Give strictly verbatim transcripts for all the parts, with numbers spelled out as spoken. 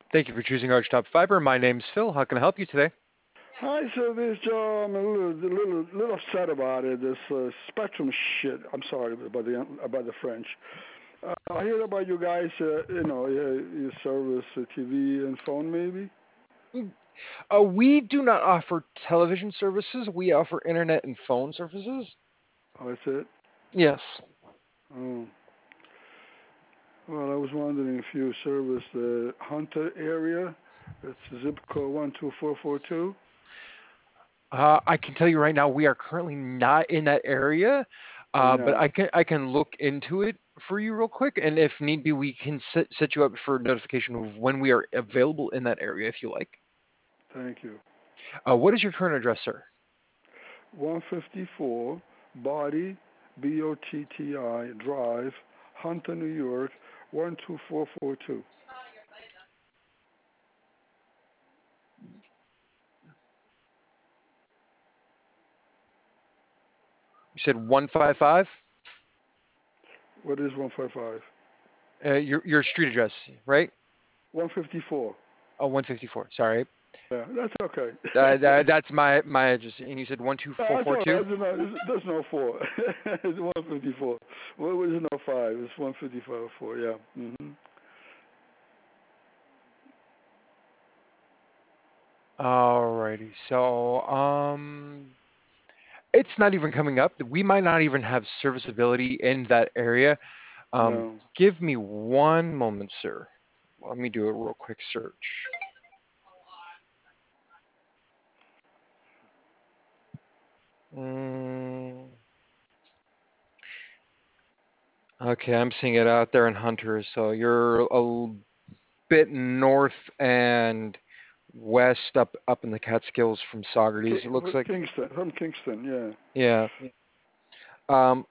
Thank you for choosing Archtop Fiber. My name's Phil. How can I help you today? Hi, so this Joe, I'm a little, little, little upset about it. This uh, Spectrum shit. I'm sorry about the about the French. Uh, I heard about you guys. Uh, you know, you, you service uh, T V and phone, maybe. Mm, Uh, we do not offer television services. We offer internet and phone services. Oh, that's it. Yes. Oh, well, I was wondering if you service the Hunter area. It's zip code one two four four two. Uh, I can tell you right now, we are currently not in that area, Oh, you're uh, but not. I can I can look into it for you real quick, and if need be, we can set, set you up for notification of when we are available in that area, if you like. Thank you. Uh, what is your current address, sir? one fifty-four Body B O T T I Drive, Hunter, New York one two four four two. You said one five five. What is one five five? Uh, your your street address, right? one fifty-four. Oh, one fifty-four. Sorry. Yeah, that's okay. Uh, that, that's my my address. And you said one two four That's four all two. right. There's no, there's no four. It's one fifty-four. Well, there's no five. It's one fifty-five four. Yeah. Mhm. Alrighty. So um, it's not even coming up. We might not even have serviceability in that area. Um, No. give me one moment, sir. Let me do a real quick search. Mm, okay, I'm seeing it out there in Hunter. So you're a bit north and west up up in the Catskills from Saugerties. It looks Ki- like. Kingston. From Kingston. Yeah. Yeah. Um,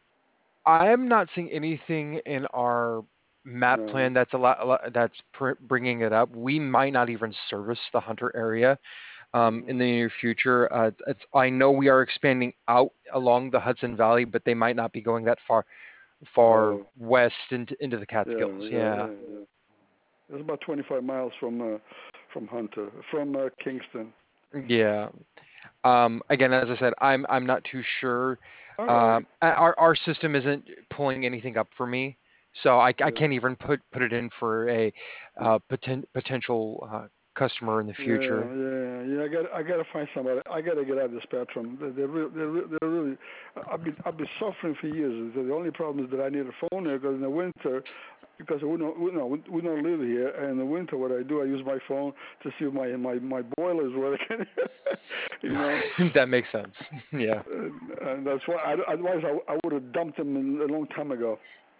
I'm not seeing anything in our map No. plan that's a lot, a lot that's pr- bringing it up. We might not even service the Hunter area um, in Mhm. the near future. Uh, it's, I know we are expanding out along the Hudson Valley, but they might not be going that far far Oh. west into into the Yeah. Catskills. Yeah. Yeah, Yeah. Yeah. It's about twenty-five miles from uh, from Hunter, from uh, Kingston. yeah. Um, again, as I said, I'm I'm not too sure. All right. Um, our our system isn't pulling anything up for me, so I, I Yeah. can't even put put it in for a uh, poten, potential uh, customer in the Yeah, future. yeah, yeah. I got, I got to find somebody. I got to get out of the spectrum. They're, they're, real, they're, re- they're really. I've been, I've been suffering for years. The only problem is that I need a phone here because in the winter, because we don't, we, no, we don't live here. And in the winter, what I do, I use my phone to see if my, my, my boiler is working. you know, That makes sense. Yeah. and, and that's why. I, otherwise, I, I would have dumped them a long time ago.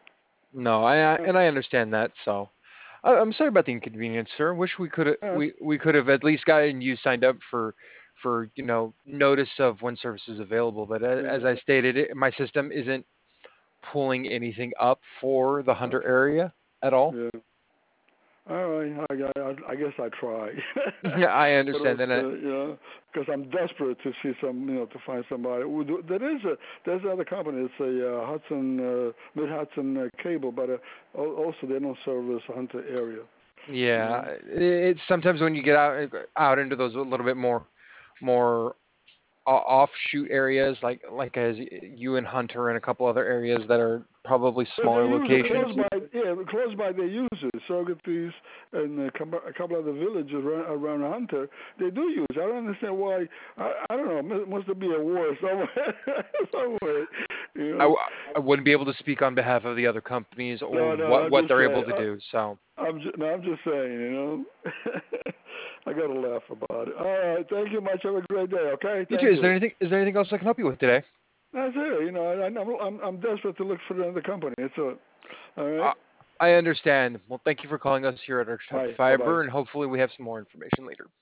No, I, I Yeah, and I understand that. So I, I'm sorry about the inconvenience, sir. Wish we could yeah, we we could have at least gotten you signed up for for you know notice of when service is available. But a- as I yeah. stated, it, my system isn't pulling anything up for the Hunter Okay. area at all. Yeah. All right, I, I, I guess I try. Yeah, I but understand uh, that. you know, because I'm desperate to see some, you know, to find somebody. Who do- There is a there's another company. It's a uh, Hudson uh, Mid Hudson uh, Cable, but uh, al- also they don't service Hunter area. You Yeah, know. it's sometimes when you get out out into those a little bit more more o- offshoot areas, like like as you and Hunter and a couple other areas that are probably But they smaller use it close locations. by, yeah, close by they use it. Sogatis and a couple, a couple of the villages around, around Hunter, they do use it. I don't understand why. I, I don't know. Must must be a war somewhere. somewhere, you I, know. w- I wouldn't be able to speak on behalf of the other companies or No, no, what I'm what just they're saying. able to I, do. So, I'm just, no, I'm just saying, you know. I got to laugh about it. All right, thank you much. Have a great day. Okay, you too. thank Is there you. anything is there anything else I can help you with today? That's it. You know, I, I'm I'm I'm desperate to look for another company. It's a, all I, right. I understand. Well, thank you for calling us here at our Top Bye. Bye. Bye. Fiber, and hopefully we have some more information later.